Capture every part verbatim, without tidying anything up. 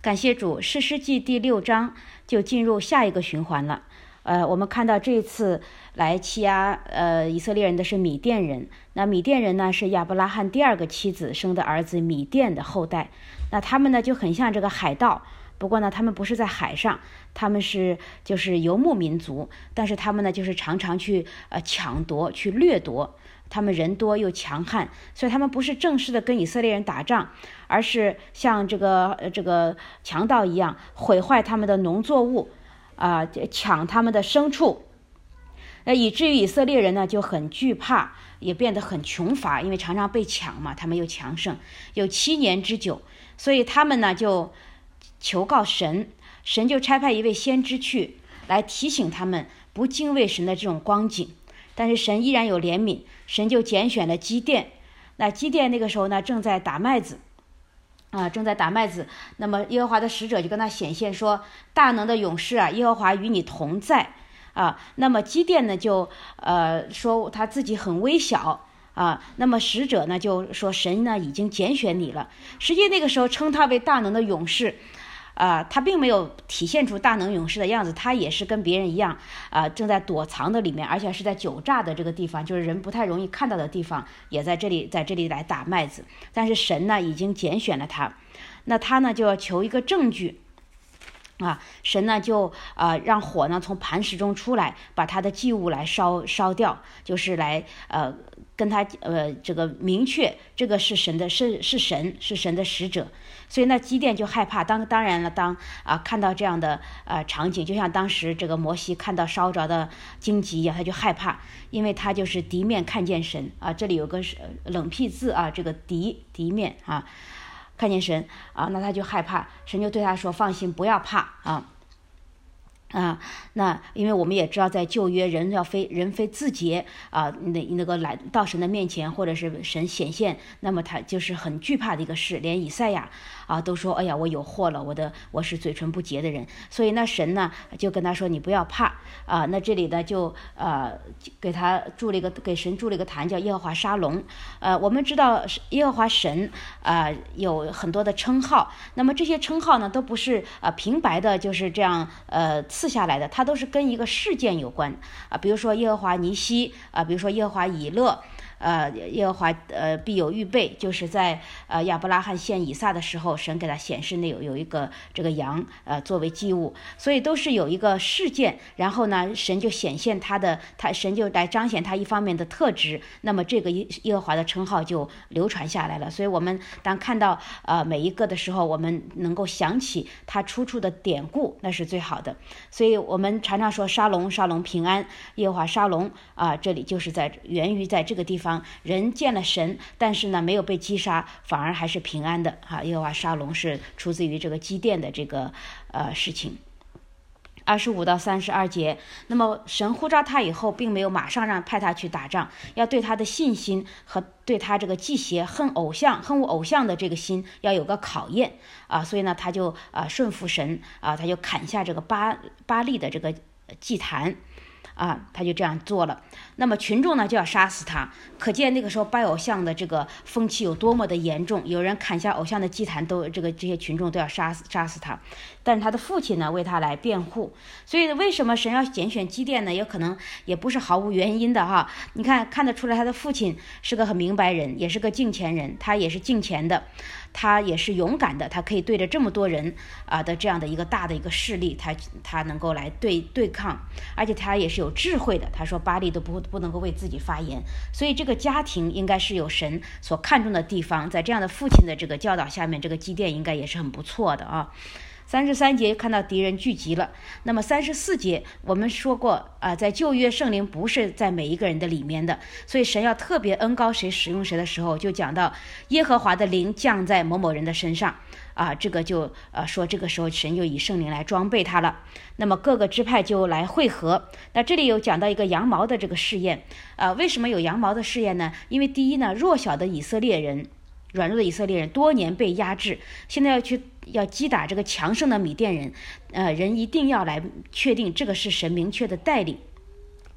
感谢主，士师记第六章就进入下一个循环了。呃，我们看到这次来欺压呃以色列人的是米甸人。那米甸人呢是亚伯拉罕第二个妻子生的儿子米甸的后代。那他们呢就很像这个海盗，不过呢他们不是在海上，他们是就是游牧民族，但是他们呢就是常常去呃抢夺、去掠夺。他们人多又强悍，所以他们不是正式的跟以色列人打仗，而是像这个呃这个强盗一样毁坏他们的农作物，啊、呃，抢他们的牲畜，呃，以至于以色列人呢就很惧怕，也变得很穷乏，因为常常被抢嘛，他们又强盛，有七年之久，所以他们呢就求告神，神就差派一位先知去来提醒他们不敬畏神的这种光景。但是神依然有怜悯，神就拣选了基甸。那基甸那个时候呢，正在打麦子，啊、呃，正在打麦子。那么耶和华的使者就跟他显现说：“大能的勇士啊，耶和华与你同在。”啊，那么基甸呢就呃说他自己很微小啊。那么使者呢就说：“神呢已经拣选你了。”实际那个时候称他为大能的勇士。啊、呃，他并没有体现出大能勇士的样子，他也是跟别人一样，啊、呃，正在躲藏的里面，而且是在酒榨的这个地方，就是人不太容易看到的地方，也在这里，在这里来打麦子。但是神呢，已经拣选了他，那他呢就要求一个证据。啊，神呢就呃让火呢从磐石中出来，把他的祭物来烧烧掉，就是来呃跟他呃这个明确这个是神的，是是神是神的使者。所以呢基甸就害怕，当当然了，当啊、呃、看到这样的呃场景，就像当时这个摩西看到烧着的荆棘一样，他就害怕，因为他就是敌面看见神啊。这里有个冷僻字啊，这个敌敌面啊。看见神啊，那他就害怕，神就对他说：“放心，不要怕啊。”啊，那因为我们也知道，在旧约人要非人非自洁啊，那那个来到神的面前，或者是神显现，那么他就是很惧怕的一个事。连以赛亚啊都说：“哎呀，我有祸了，我的我是嘴唇不洁的人。”所以那神呢就跟他说：“你不要怕啊。”那这里呢就呃给他筑了一个给神筑了一个坛，叫耶和华沙龙。呃，我们知道耶和华神啊、呃、有很多的称号，那么这些称号呢都不是啊、呃、平白的，就是这样呃。赐下来的，它都是跟一个事件有关啊，比如说耶和华尼西啊，比如说耶和华以勒，呃，耶和华呃必有预备，就是在呃亚伯拉罕献以撒的时候，神给他显示那有有一个这个羊呃作为祭物，所以都是有一个事件，然后呢，神就显现他的，他神就来彰显他一方面的特质，那么这个耶和华的称号就流传下来了。所以我们当看到呃每一个的时候，我们能够想起他出处的典故，那是最好的。所以我们常常说沙龙沙龙平安，耶和华沙龙啊，这里就是在源于在这个地方人见了神，但是呢没有被击杀，反而还是平安的啊。耶和华沙龙是出自于这个基甸的这个呃事情。二十五到三十二节，那么神呼召他以后，并没有马上让派他去打仗，要对他的信心和对他这个忌邪恨偶像恨恶偶像的这个心要有个考验啊，所以呢他就啊顺服神啊，他就砍下这个巴巴利的这个祭坛。啊，他就这样做了。那么群众呢就要杀死他，可见那个时候拜偶像的这个风气有多么的严重。有人砍下偶像的祭坛，都这个这些群众都要杀死杀死他。但是他的父亲呢为他来辩护。所以为什么神要拣选基甸呢？有可能也不是毫无原因的哈。你看看得出来，他的父亲是个很明白人，也是个敬虔人，他也是敬虔的。他也是勇敢的，他可以对着这么多人啊、呃、的这样的一个大的一个势力，他他能够来对对抗，而且他也是有智慧的。他说巴力都不不能够为自己发言，所以这个家庭应该是有神所看重的地方。在这样的父亲的这个教导下面，这个基甸应该也是很不错的啊。三十三节看到敌人聚集了，那么三十四节我们说过啊、呃，在旧约圣灵不是在每一个人的里面的，所以神要特别恩膏谁使用谁的时候，就讲到耶和华的灵降在某某人的身上啊，这个就呃说这个时候神就以圣灵来装备他了。那么各个支派就来会合。那这里有讲到一个羊毛的这个试验啊，为什么有羊毛的试验呢？因为第一呢，弱小的以色列人。软弱的以色列人多年被压制，现在要去要击打这个强盛的米甸人，呃，人一定要来确定这个是神明确的带领。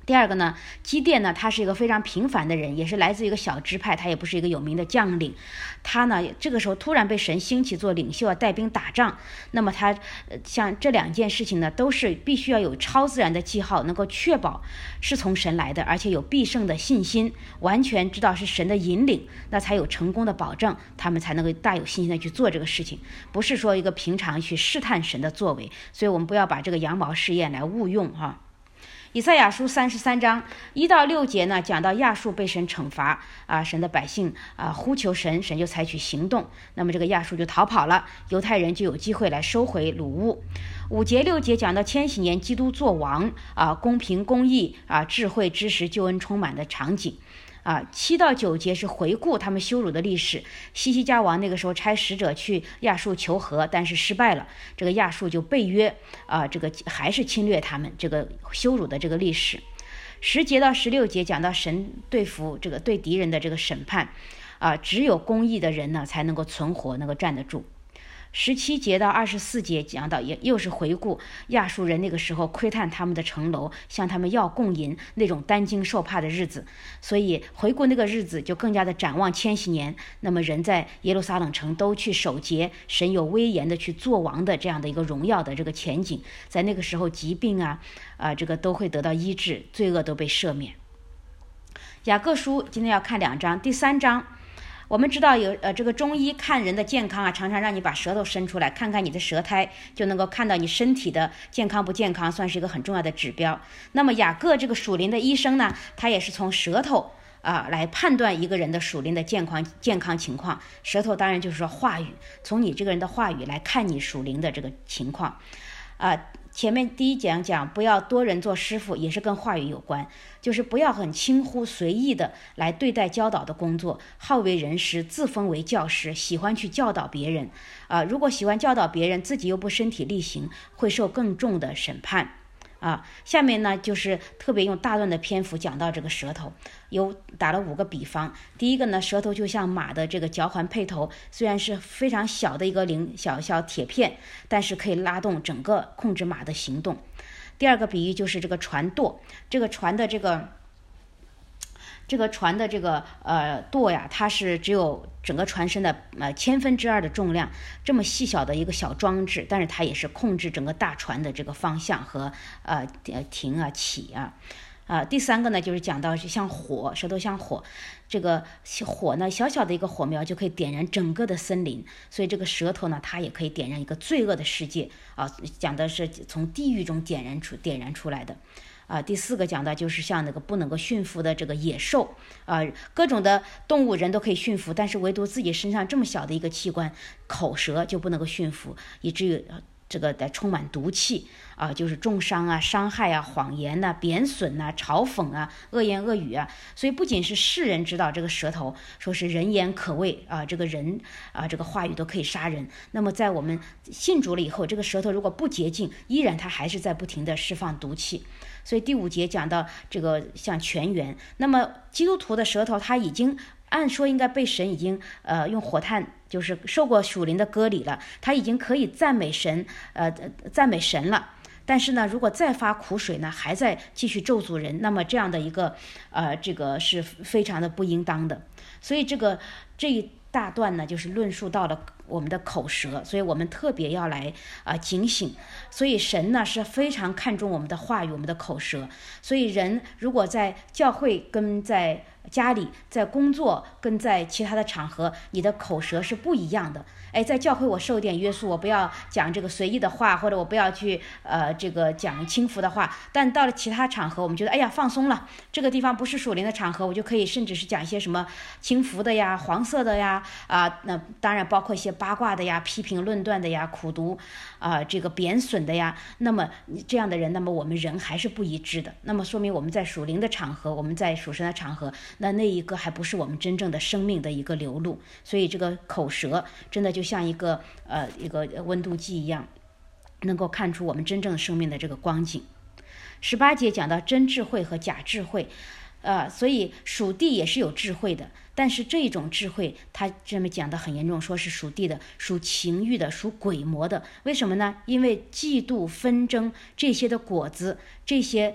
第二个呢，基甸呢，他是一个非常平凡的人，也是来自一个小支派，他也不是一个有名的将领。他呢，这个时候突然被神兴起做领袖啊，带兵打仗。那么他，呃，像这两件事情呢，都是必须要有超自然的记号，能够确保是从神来的，而且有必胜的信心，完全知道是神的引领，那才有成功的保证，他们才能够大有信心的去做这个事情，不是说一个平常去试探神的作为。所以我们不要把这个羊毛试验来误用哈。以赛亚书三十三章一到六节呢，讲到亚述被神惩罚啊，神的百姓啊呼求神，神就采取行动，那么这个亚述就逃跑了，犹太人就有机会来收回掳物。五节六节讲到千禧年基督作王啊，公平公义啊，智慧知识救恩充满的场景。啊，七到九节是回顾他们羞辱的历史。西西家王那个时候差使者去亚述求和，但是失败了，这个亚述就背约啊，这个还是侵略他们，这个羞辱的这个历史。十节到十六节讲到神对付这个对敌人的这个审判啊，只有公义的人呢才能够存活，能够站得住。十七节到二十四节讲到，也又是回顾亚述人那个时候窥探他们的城楼，向他们要供银那种担惊受怕的日子。所以回顾那个日子，就更加的展望千禧年。那么人在耶路撒冷城都去守节，神有威严的去做王的这样的一个荣耀的这个前景，在那个时候疾病啊啊、呃、这个都会得到医治，罪恶都被赦免。雅各书今天要看两章，第三章。我们知道有呃这个中医看人的健康啊，常常让你把舌头伸出来，看看你的舌苔，就能够看到你身体的健康不健康，算是一个很重要的指标。那么雅各这个属灵的医生呢，他也是从舌头啊来判断一个人的属灵的健康健康情况。舌头当然就是说话语，从你这个人的话语来看你属灵的这个情况啊。前面第一讲讲不要多人做师傅，也是跟话语有关，就是不要很轻忽随意的来对待教导的工作，好为人师，自封为教师，喜欢去教导别人啊、呃。如果喜欢教导别人，自己又不身体力行，会受更重的审判啊。下面呢就是特别用大段的篇幅讲到这个舌头，有打了五个比方。第一个呢，舌头就像马的这个脚环配头，虽然是非常小的一个零小小铁片，但是可以拉动整个控制马的行动。第二个比喻就是这个船舵，这个船的这个这个船的这个呃舵呀，它是只有整个船身的呃千分之二的重量，这么细小的一个小装置，但是它也是控制整个大船的这个方向和呃停啊起啊。啊、呃，第三个呢，就是讲到像火，舌头像火，这个火呢，小小的一个火苗就可以点燃整个的森林，所以这个舌头呢，它也可以点燃一个罪恶的世界啊、呃，讲的是从地狱中点燃出点燃出来的。啊、呃，第四个讲的就是像那个不能够驯服的这个野兽啊、呃，各种的动物人都可以驯服，但是唯独自己身上这么小的一个器官口舌就不能够驯服，以至于这个在充满毒气啊，就是重伤啊、伤害啊、谎言呐、啊、贬损呐、啊、嘲讽啊、恶言恶语啊。所以不仅是世人知道这个舌头说是人言可畏啊，这个人啊这个话语都可以杀人。那么在我们信主了以后，这个舌头如果不洁净，依然它还是在不停的释放毒气。所以第五节讲到这个像泉源，那么基督徒的舌头他已经按说应该被神已经呃用火炭就是受过属灵的割礼了，他已经可以赞美神呃赞美神了。但是呢，如果再发苦水呢，还在继续咒诅人，那么这样的一个呃这个是非常的不应当的。所以这个这一大段呢，就是论述到了我们的口舌，所以我们特别要来啊、呃、警醒。所以神呢是非常看重我们的话语，我们的口舌。所以人如果在教会跟在家里，在工作跟在其他的场合，你的口舌是不一样的。哎，在教会我受点约束，我不要讲这个随意的话，或者我不要去呃这个讲轻浮的话。但到了其他场合，我们觉得哎呀放松了，这个地方不是属灵的场合，我就可以甚至是讲一些什么轻浮的呀、黄色的呀啊，那当然包括一些八卦的呀、批评论断的呀、苦读啊、这个贬损的呀。那么这样的人，那么我们人还是不一致的。那么说明我们在属灵的场合，我们在属神的场合，那那一个还不是我们真正的生命的一个流露。所以这个口舌真的就像一个呃一个温度计一样，能够看出我们真正生命的这个光景。十八节讲到真智慧和假智慧，呃，所以属地也是有智慧的，但是这种智慧它这么讲的很严重，说是属地的、属情欲的、属鬼魔的。为什么呢？因为嫉妒、纷争这些的果子，这些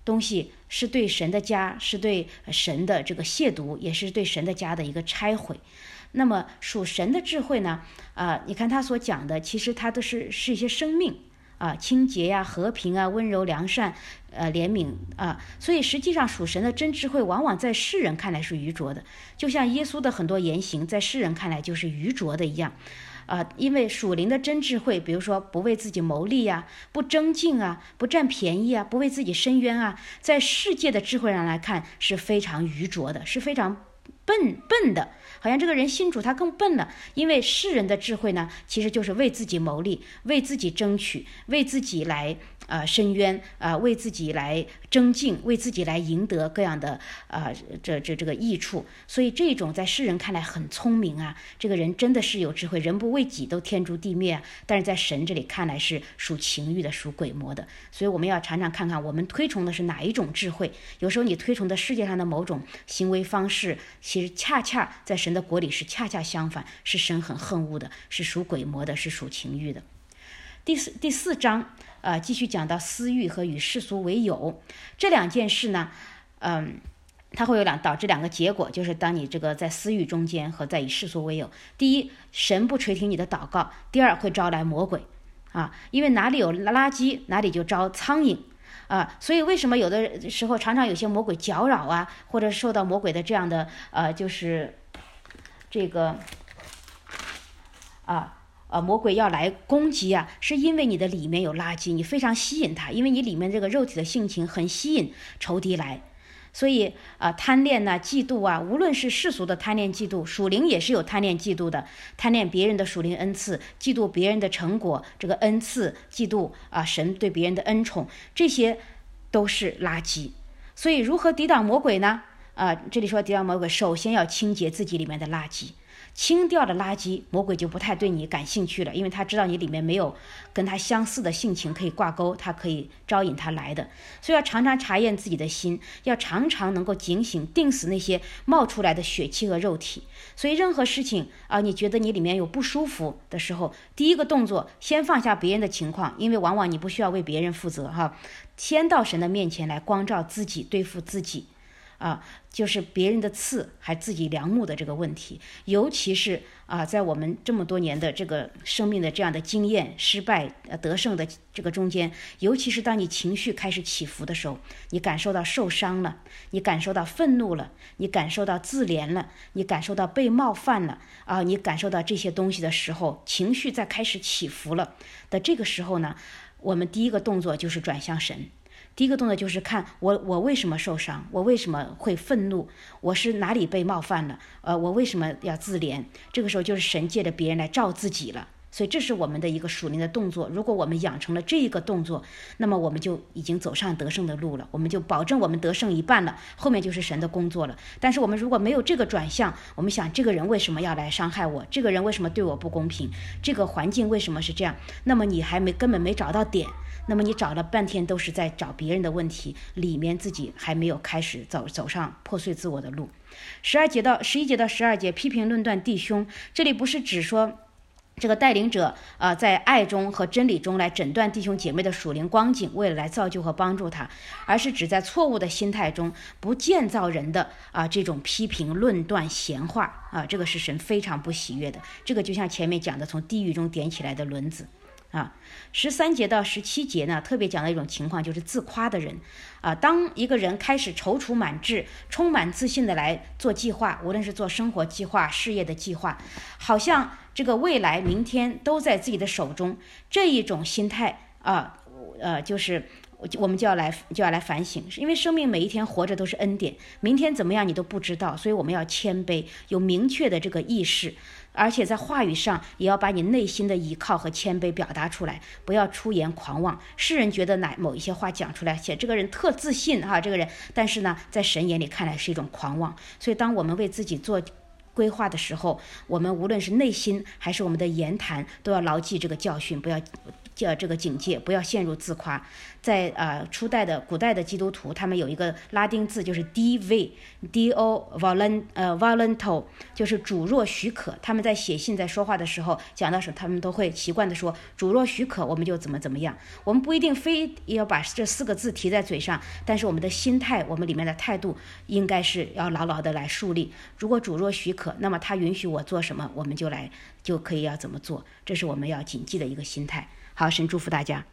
东西是对神的家，是对神的这个亵渎，也是对神的家的一个拆毁。那么属神的智慧呢？啊、呃，你看他所讲的，其实他都是是一些生命啊，清洁呀、和平啊、温柔良善、呃怜悯啊，所以实际上属神的真智慧，往往在世人看来是愚拙的，就像耶稣的很多言行，在世人看来就是愚拙的一样。啊，因为属灵的真智慧，比如说不为自己谋利啊，不争竞啊，不占便宜啊，不为自己伸冤啊，在世界的智慧上来看是非常愚拙的，是非常笨笨的，好像这个人信主他更笨了。因为世人的智慧呢，其实就是为自己谋利，为自己争取，为自己来呃伸冤啊、呃，为自己来争竞，为自己来赢得各样的啊、呃、这这这个益处。所以这种在世人看来很聪明啊，这个人真的是有智慧，人不为己都天诛地灭啊。但是在神这里看来是属情欲的，属鬼魔的。所以我们要常常看看我们推崇的是哪一种智慧。有时候你推崇的世界上的某种行为方式，其实恰恰在神的国里是恰恰相反，是神很恨恶的，是属鬼魔的，是属情欲的。第四第四章，呃，继续讲到私欲和与世俗为友这两件事呢，嗯，它会有两导致两个结果，就是当你这个在私欲中间和在以世俗为友，第一，神不垂听你的祷告；第二，会招来魔鬼啊，因为哪里有垃圾，哪里就招苍蝇。啊，所以为什么有的时候常常有些魔鬼搅扰啊，或者受到魔鬼的这样的呃，就是这个啊呃魔鬼要来攻击啊，是因为你的里面有垃圾，你非常吸引他，因为你里面这个肉体的性情很吸引仇敌来。所以啊、呃，贪恋呐、啊、嫉妒啊，无论是世俗的贪恋、嫉妒，属灵也是有贪恋、嫉妒的，贪恋别人的属灵恩赐，嫉妒别人的成果，这个恩赐，嫉妒啊神对别人的恩宠，这些都是垃圾。所以如何抵挡魔鬼呢？啊，这里说抵挡魔鬼，首先要清洁自己里面的垃圾。清掉了垃圾，魔鬼就不太对你感兴趣了，因为他知道你里面没有跟他相似的性情可以挂钩，他可以招引他来的。所以要常常查验自己的心，要常常能够警醒，定死那些冒出来的血气和肉体。所以任何事情啊，你觉得你里面有不舒服的时候，第一个动作先放下别人的情况，因为往往你不需要为别人负责哈，先到神的面前来光照自己，对付自己。啊，就是别人的刺还自己梁木的这个问题，尤其是啊，在我们这么多年的这个生命的这样的经验、失败、呃得胜的这个中间，尤其是当你情绪开始起伏的时候，你感受到受伤了，你感受到愤怒了，你感受到自怜了，你感受到被冒犯了啊，你感受到这些东西的时候，情绪在开始起伏了的这个时候呢，我们第一个动作就是转向神。第一个动作就是看我我为什么受伤，我为什么会愤怒，我是哪里被冒犯了，呃，我为什么要自怜？这个时候就是神借着别人来照自己了。所以这是我们的一个属灵的动作。如果我们养成了这一个动作，那么我们就已经走上得胜的路了，我们就保证我们得胜一半了，后面就是神的工作了。但是我们如果没有这个转向，我们想这个人为什么要来伤害我，这个人为什么对我不公平，这个环境为什么是这样，那么你还没根本没找到点，那么你找了半天都是在找别人的问题，里面自己还没有开始走走上破碎自我的路。十二节到十一节到十二节批评论断弟兄，这里不是指说这个带领者啊、呃，在爱中和真理中来诊断弟兄姐妹的属灵光景，为了来造就和帮助他，而是指在错误的心态中不建造人的啊、呃、这种批评论断闲话啊，这个是神非常不喜悦的。这个就像前面讲的，从地狱中点起来的轮子。啊，十三节到十七节呢，特别讲的一种情况就是自夸的人，啊，当一个人开始踌躇满志、充满自信的来做计划，无论是做生活计划、事业的计划，好像这个未来、明天都在自己的手中，这一种心态啊，呃，就是我们就要来就要来反省，因为生命每一天活着都是恩典，明天怎么样你都不知道，所以我们要谦卑，有明确的这个意识。而且在话语上也要把你内心的倚靠和谦卑表达出来，不要出言狂妄。世人觉得哪某一些话讲出来，写这个人特自信哈，这个人，但是呢，在神眼里看来是一种狂妄。所以，当我们为自己做规划的时候，我们无论是内心还是我们的言谈，都要牢记这个教训，不要叫这个警戒，不要陷入自夸。在呃初代的古代的基督徒，他们有一个拉丁字，就是 D V，D O volun 呃 volunto， 就是主若许可。他们在写信在说话的时候讲到时候，他们都会习惯的说主若许可，我们就怎么怎么样。我们不一定非要把这四个字提在嘴上，但是我们的心态，我们里面的态度应该是要牢牢的来树立。如果主若许可，那么他允许我做什么，我们就来就可以要怎么做，这是我们要谨记的一个心态。好，神祝福大家。